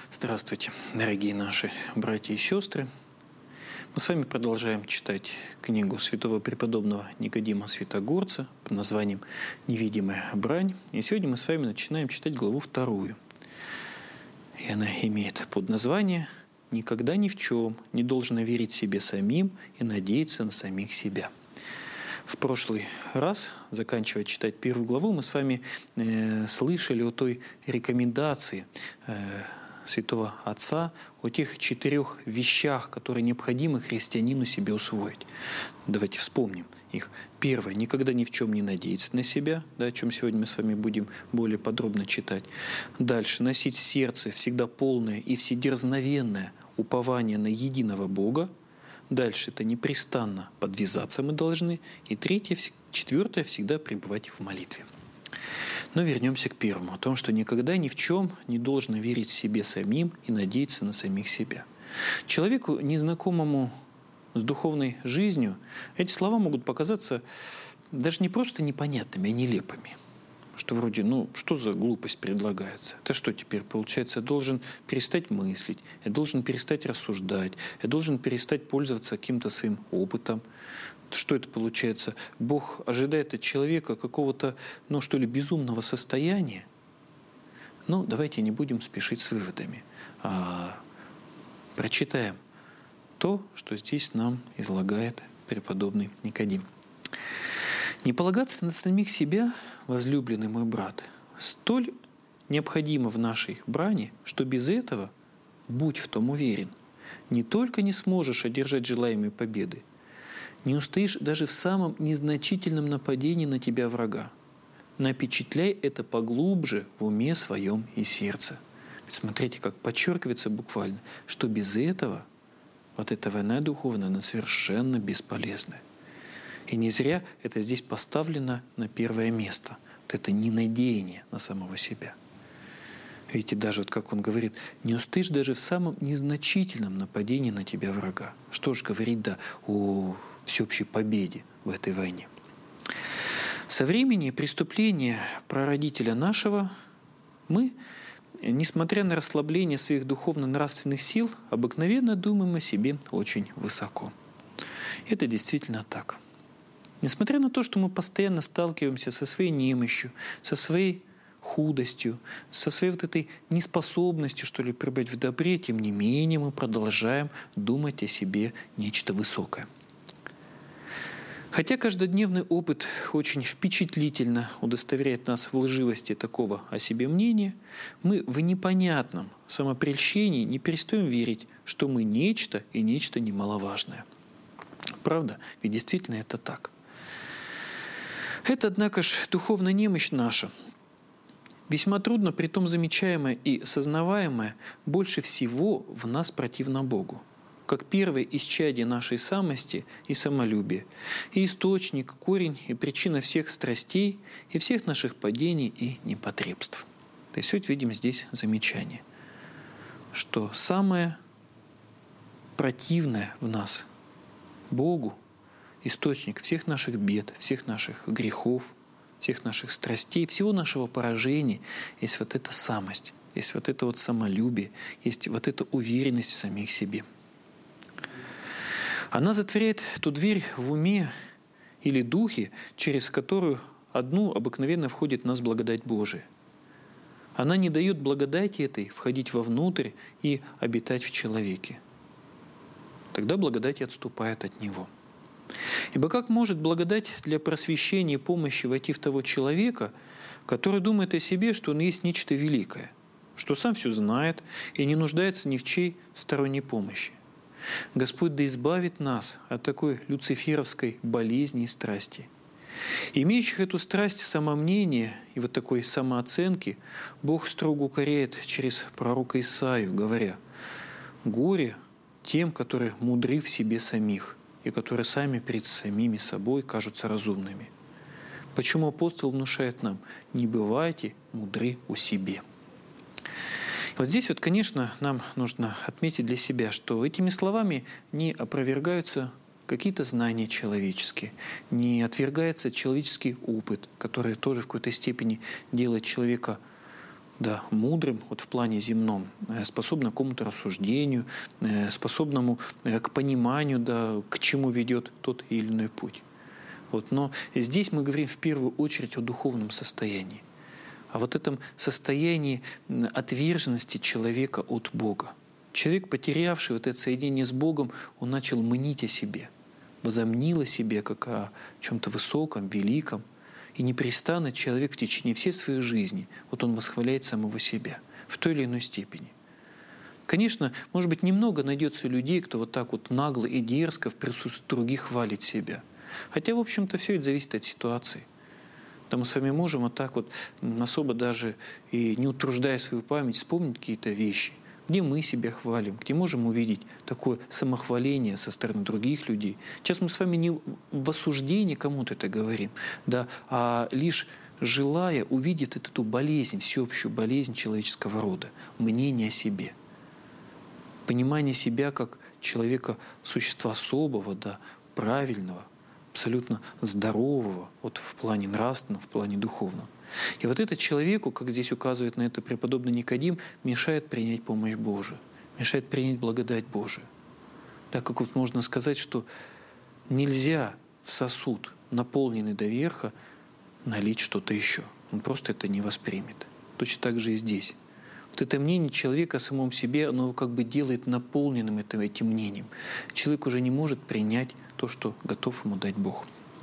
Здравствуйте, дорогие наши братья и сестры. Мы с вами продолжаем читать книгу святого преподобного Никодима Святогорца под названием «Невидимая брань». И сегодня мы с вами начинаем читать главу 2. И она имеет подназвание «Никогда ни в чем не должно верить себе самим и надеяться на самих себя». В прошлый раз, заканчивая читать 1 главу, мы с вами слышали о той рекомендации Святого Отца, о тех 4 вещах, которые необходимо христианину себе усвоить. Давайте вспомним их. Первое. Никогда ни в чем не надеяться на себя, о чем сегодня мы с вами будем более подробно читать. Дальше. Носить в сердце всегда полное и вседерзновенное упование на единого Бога. Дальше. Это непрестанно подвязаться мы должны. И третье, 4. Всегда пребывать в молитве. Но вернемся к первому, о том, что никогда ни в чем не должно верить себе самим и надеяться на самих себя. Человеку, незнакомому с духовной жизнью, эти слова могут показаться даже не просто непонятными, а нелепыми. Что вроде, что за глупость предлагается? Это что теперь получается? Я должен перестать мыслить, я должен перестать рассуждать, я должен перестать пользоваться каким-то своим опытом. Что это получается? Бог ожидает от человека какого-то, безумного состояния. Давайте не будем спешить с выводами, а прочитаем то, что здесь нам излагает преподобный Никодим. Не полагаться на самих себя, возлюбленный мой брат, столь необходимо в нашей брани, что без этого, будь в том уверен, не только не сможешь одержать желаемой победы, не устоишь даже в самом незначительном нападении на тебя врага. Напечатляй это поглубже в уме своем и сердце. Ведь смотрите, как подчеркивается буквально, что без этого, эта война духовная, она совершенно бесполезная. И не зря это здесь поставлено на первое место. Это ненадеяние на самого себя. Видите, даже как он говорит, не устоишь даже в самом незначительном нападении на тебя врага. Что же говорить, о всеобщей победе в этой войне. Со времени преступления прародителя нашего мы, несмотря на расслабление своих духовно-нравственных сил, обыкновенно думаем о себе очень высоко. Это действительно так. Несмотря на то, что мы постоянно сталкиваемся со своей немощью, со своей худостью, со своей этой неспособностью, пребывать в добре, тем не менее мы продолжаем думать о себе нечто высокое. Хотя каждодневный опыт очень впечатлительно удостоверяет нас в лживости такого о себе мнения, мы в непонятном самопрельщении не перестаем верить, что мы нечто и нечто немаловажное. Правда? Ведь действительно это так. Это, однако ж, духовная немощь наша, весьма трудно, притом замечаемая и сознаваемая, больше всего в нас противна Богу, как первое исчадие нашей самости и самолюбия, и источник, корень и причина всех страстей и всех наших падений и непотребств. То есть вот видим здесь замечание, что самое противное в нас Богу, источник всех наших бед, всех наших грехов, всех наших страстей, всего нашего поражения, есть эта самость, есть это самолюбие, есть эта уверенность в самих себе. Она затворяет ту дверь в уме или духе, через которую одну обыкновенно входит в нас благодать Божия. Она не дает благодати этой входить вовнутрь и обитать в человеке. Тогда благодать отступает от него. Ибо как может благодать для просвещения и помощи войти в того человека, который думает о себе, что он есть нечто великое, что сам все знает и не нуждается ни в чьей сторонней помощи? Господь да избавит нас от такой люциферовской болезни и страсти. Имеющих эту страсть самомнения и такой самооценки Бог строго укоряет через пророка Исаию, говоря: «Горе тем, которые мудры в себе самих, и которые сами перед самими собой кажутся разумными». Почему апостол внушает нам: «Не бывайте мудры у себе». Здесь, конечно, нам нужно отметить для себя, что этими словами не опровергаются какие-то знания человеческие, не отвергается человеческий опыт, который тоже в какой-то степени делает человека да, мудрым вот в плане земном, способным к какому-то рассуждению, способному к пониманию, да, к чему ведет тот или иной путь. Вот. Но здесь мы говорим в первую очередь о духовном состоянии, о вот этом состоянии отверженности человека от Бога. Человек, потерявший вот это соединение с Богом, он начал мнить о себе, возомнил о себе как о чем-то высоком, великом. И непрестанно человек в течение всей своей жизни, вот он восхваляет самого себя в той или иной степени. Конечно, может быть, немного найдется людей, кто вот так вот нагло и дерзко в присутствии других хвалит себя. Хотя, в общем-то, все это зависит от ситуации. Да мы с вами можем вот так вот особо даже и не утруждая свою память вспомнить какие-то вещи, где мы себя хвалим, где можем увидеть такое самохваление со стороны других людей. Сейчас мы с вами не в осуждении кому-то это говорим, да, а лишь желая увидеть эту болезнь, всеобщую болезнь человеческого рода, мнение о себе, понимание себя как человека, существа особого, да, правильного, абсолютно здорового, вот в плане нравственного, в плане духовного. И вот это человеку, как здесь указывает на это преподобный Никодим, мешает принять помощь Божию, мешает принять благодать Божию. Так как вот можно сказать, что нельзя в сосуд, наполненный до верха, налить что-то еще. Он просто это не воспримет. Точно так же и здесь. Вот это мнение человека о самом себе, оно как бы делает наполненным этим мнением. Человек уже не может принять то, что готов ему дать Бог.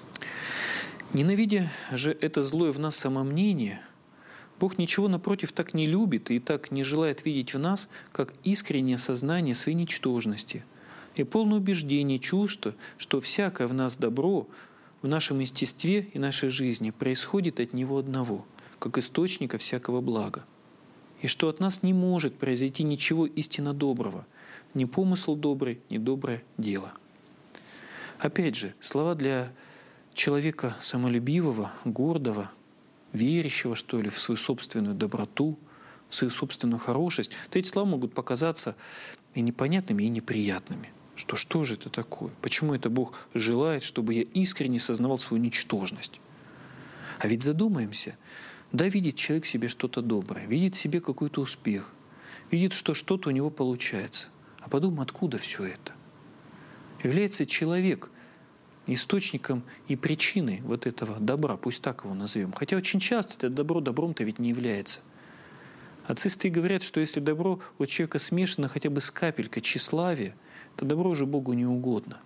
Ненавидя же это злое в нас самомнение, Бог ничего напротив так не любит и так не желает видеть в нас, как искреннее сознание своей ничтожности и полное убеждение, чувство, что всякое в нас добро в нашем естестве и нашей жизни происходит от Него одного, как источника всякого блага, и что от нас не может произойти ничего истинно доброго, ни помысл добрый, ни доброе дело. Опять же, слова для человека самолюбивого, гордого, верящего, что ли, в свою собственную доброту, в свою собственную хорошесть, то эти слова могут показаться и непонятными, и неприятными. Что же это такое? Почему это Бог желает, чтобы я искренне сознавал свою ничтожность? А ведь задумаемся, да, видит человек в себе что-то доброе, видит в себе какой-то успех, видит, что что-то у него получается. А подумай, откуда все это? Является человек источником и причиной вот этого добра, пусть так его назовем. Хотя очень часто это добро добром-то ведь не является. Отцы святые говорят, что если добро у человека смешано хотя бы с капелькой тщеславия, то добро уже Богу не угодно.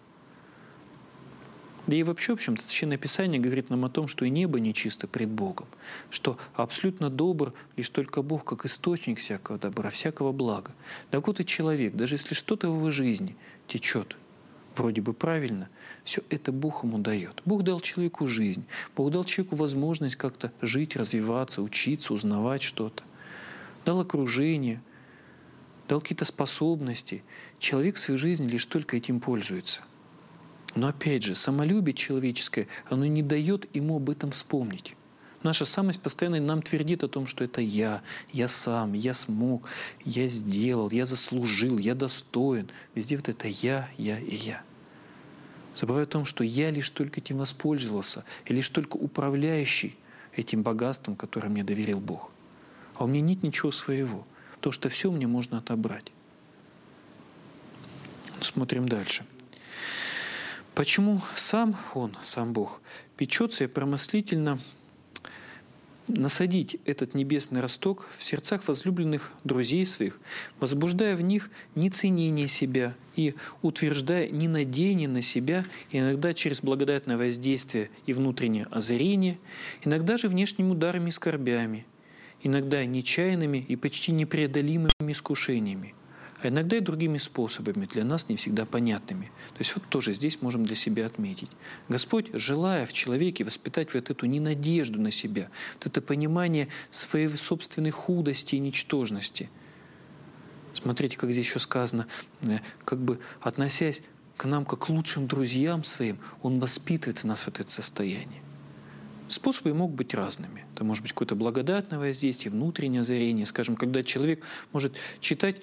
Да и вообще, в общем-то, Священное Писание говорит нам о том, что и небо нечисто пред Богом, что абсолютно добр лишь только Бог, как источник всякого добра, всякого блага. Так вот и человек, даже если что-то в его жизни течет вроде бы правильно, все это Бог ему дает. Бог дал человеку жизнь, Бог дал человеку возможность как-то жить, развиваться, учиться, узнавать что-то. Дал окружение, дал какие-то способности. Человек в своей жизни лишь только этим пользуется. Но опять же, самолюбие человеческое, оно не дает ему об этом вспомнить. Наша самость постоянно нам твердит о том, что это я сам, я смог, я сделал, я заслужил, я достоин. Везде вот это я и я. Забывая о том, что я лишь только этим воспользовался, и лишь только управляющий этим богатством, которое мне доверил Бог. А у меня нет ничего своего, потому что все мне можно отобрать. Смотрим дальше. Почему сам Бог, печется и промыслительно насадить этот небесный росток в сердцах возлюбленных друзей своих, возбуждая в них неценение себя и утверждая ненадеяние на себя, иногда через благодатное воздействие и внутреннее озарение, иногда же внешними ударами и скорбями, иногда нечаянными и почти непреодолимыми искушениями, а иногда и другими способами, для нас не всегда понятными. То есть вот тоже здесь можем для себя отметить. Господь, желая в человеке воспитать вот эту ненадежду на себя, вот это понимание своей собственной худости и ничтожности. Смотрите, как здесь еще сказано, как бы относясь к нам как к лучшим друзьям своим, Он воспитывает в нас вот это состояние. Способы могут быть разными. Это может быть какое-то благодатное воздействие, внутреннее озарение. Скажем, когда человек может читать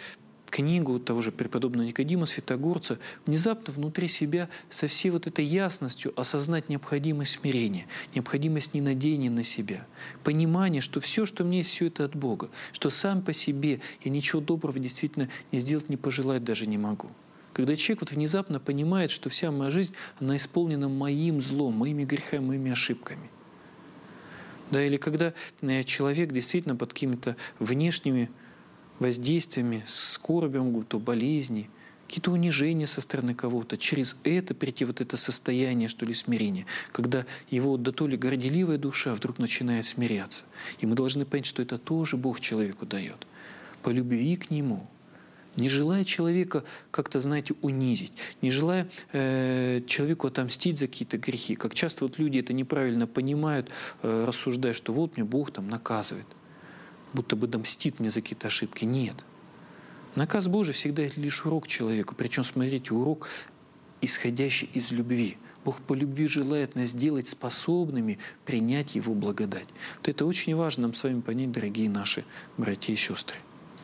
книгу того же преподобного Никодима Святогорца, внезапно внутри себя со всей вот этой ясностью осознать необходимость смирения, необходимость ненадеяния на себя, понимание, что все, что мне есть, все это от Бога, что сам по себе я ничего доброго действительно не сделать, не пожелать даже не могу. Когда человек вот внезапно понимает, что вся моя жизнь, она исполнена моим злом, моими грехами, моими ошибками. Да, или когда человек действительно под какими-то внешними воздействиями, скорбью, то болезни, какие-то унижения со стороны кого-то, через это прийти вот это состояние, что ли, смирения, когда его да то ли горделивая душа вдруг начинает смиряться. И мы должны понять, что это тоже Бог человеку дает. По любви к Нему. Не желая человека как-то, знаете, унизить, не желая человеку отомстить за какие-то грехи. Как часто вот люди это неправильно понимают, рассуждая, что вот мне Бог там наказывает, будто бы мстит мне за какие-то ошибки. Нет. Наказ Божий всегда лишь урок человеку. Причем, смотрите, урок, исходящий из любви. Бог по любви желает нас сделать способными принять Его благодать. Вот это очень важно нам с вами понять, дорогие наши братья и сестры.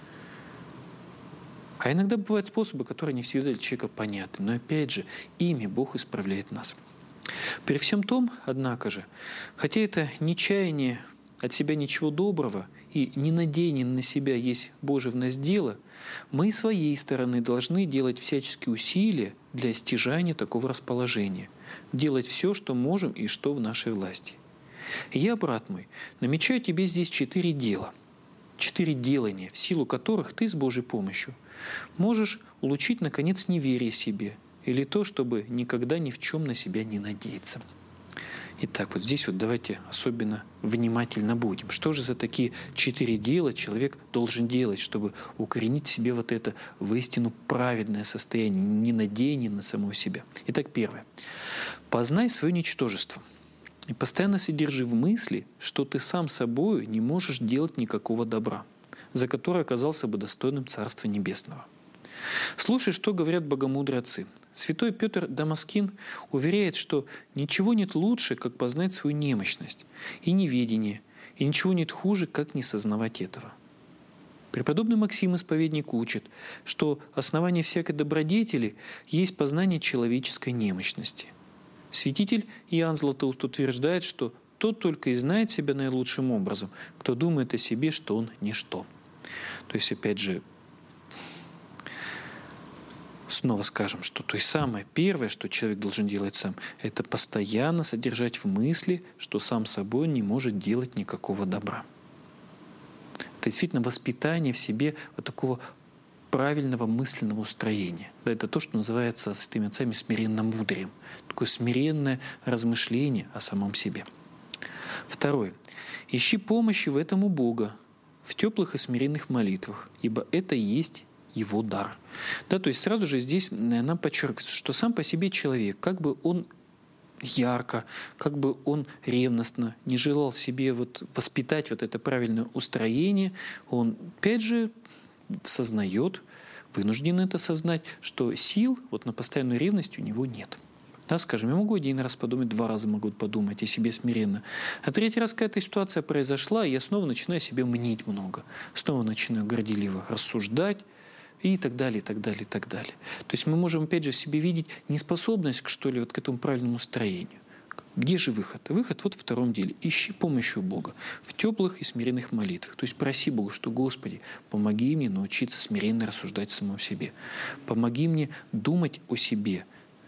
А иногда бывают способы, которые не всегда для человека понятны. Но опять же, ими Бог исправляет нас. При всем том, однако же, хотя это нечаяние от себя ничего доброго и ненадеяние на себя есть Божие в нас дело, мы с своей стороны должны делать всяческие усилия для стяжания такого расположения, делать все, что можем и что в нашей власти. Я, брат мой, намечаю тебе здесь 4 дела, 4 делания, в силу которых ты с Божьей помощью можешь улучшить, наконец, неверие себе или то, чтобы никогда ни в чем на себя не надеяться. Итак, вот здесь вот давайте особенно внимательно будем. Что же за такие 4 дела человек должен делать, чтобы укоренить в себе вот это воистину праведное состояние, ненадеяние на самого себя? Итак, первое. Познай свое ничтожество и постоянно содержи в мысли, что ты сам собою не можешь делать никакого добра, за которое оказался бы достойным Царства Небесного. Слушай, что говорят богомудрые отцы. Святой Петр Дамаскин уверяет, что ничего нет лучше, как познать свою немощность и неведение, и ничего нет хуже, как не сознавать этого. Преподобный Максим Исповедник учит, что основание всякой добродетели есть познание человеческой немощности. Святитель Иоанн Златоуст утверждает, что тот только и знает себя наилучшим образом, кто думает о себе, что он ничто. То есть, опять же, снова скажем, что то есть самое первое, что человек должен делать сам, это постоянно содержать в мысли, что сам собой не может делать никакого добра. Это действительно воспитание в себе вот такого правильного мысленного устроения. Это то, что называется святыми отцами смиренно-мудрием. Такое смиренное размышление о самом себе. Второе. Ищи помощи в этом у Бога, в теплых и смиренных молитвах, ибо это и есть Его дар. Да, то есть сразу же здесь нам подчеркивается, что сам по себе человек, как бы он ярко, как бы он ревностно не желал себе вот воспитать вот это правильное устроение, он опять же сознает, вынужден это сознать, что сил вот на постоянную ревность у него нет. Да, скажем, я могу 1 раз подумать, 2 раза могу подумать о себе смиренно. А 3 раз какая-то ситуация произошла, и я снова начинаю себе мнить много. Снова начинаю горделиво рассуждать, и так далее, и так далее, и так далее. То есть мы можем, опять же, в себе видеть неспособность, что ли, вот к этому правильному строению. Где же выход? Выход вот в 2 деле. Ищи помощи у Бога в теплых и смиренных молитвах. То есть проси Бога, что, Господи, помоги мне научиться смиренно рассуждать самому себе. Помоги мне думать о себе,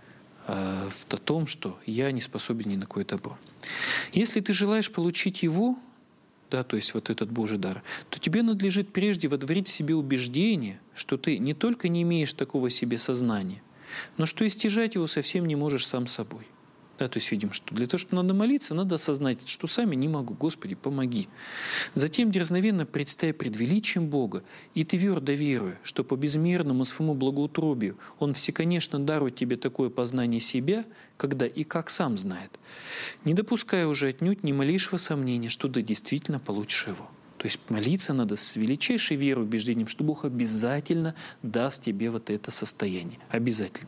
о том, что я не способен ни на какое добро. Если ты желаешь получить его, да, то есть вот этот Божий дар, то тебе надлежит прежде водворить в себе убеждение, что ты не только не имеешь такого себе сознания, но что и стяжать его совсем не можешь сам собой. Да, то есть видим, что для того, чтобы надо молиться, надо осознать, что сами не могу. Господи, помоги. Затем дерзновенно предстай пред величием Бога, и ты твердо веруя, что по безмерному своему благоутробию Он всеконечно дарует тебе такое познание себя, когда и как сам знает, не допуская уже отнюдь ни малейшего сомнения, что ты действительно получишь его. То есть молиться надо с величайшей верой, убеждением, что Бог обязательно даст тебе вот это состояние. Обязательно.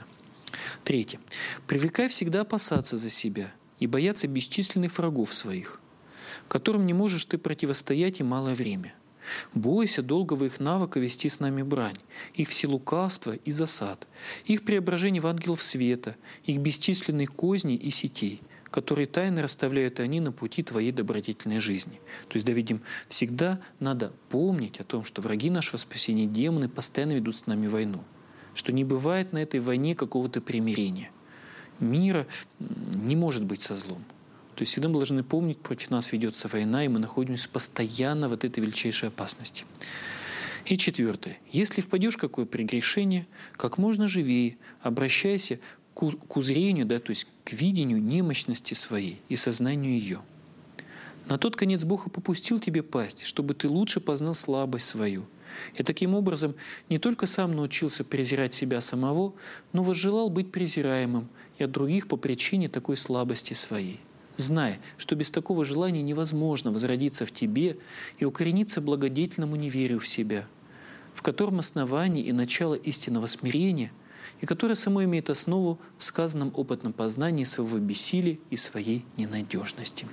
3. Привыкай всегда опасаться за себя и бояться бесчисленных врагов своих, которым не можешь ты противостоять и малое время. Бойся долгого их навыка вести с нами брань, их вселукавства и засад, их преображение в ангелов света, их бесчисленные козни и сетей, которые тайно расставляют они на пути твоей добродетельной жизни. То есть, да, видим, всегда надо помнить о том, что враги нашего спасения, демоны, постоянно ведут с нами войну, что не бывает на этой войне какого-то примирения. Мира не может быть со злом. То есть всегда мы должны помнить, против нас ведется война, и мы находимся постоянно в этой величайшей опасности. И четвертое. Если впадешь в какое прегрешение, как можно живее обращайся к узрению, да, то есть к видению немощности своей и сознанию ее. На тот конец Бог и попустил тебе пасть, чтобы ты лучше познал слабость свою. И таким образом не только сам научился презирать себя самого, но возжелал быть презираемым и от других по причине такой слабости своей. Зная, что без такого желания невозможно возродиться в тебе и укорениться благодетельному неверию в себя, в котором основание и начало истинного смирения, и которое само имеет основу в сказанном опытном познании своего бессилия и своей ненадежности.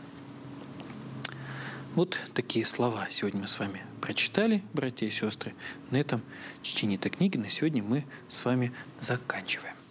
Вот такие слова сегодня мы с вами прочитали, братья и сестры. На этом чтение этой книги на сегодня мы с вами заканчиваем.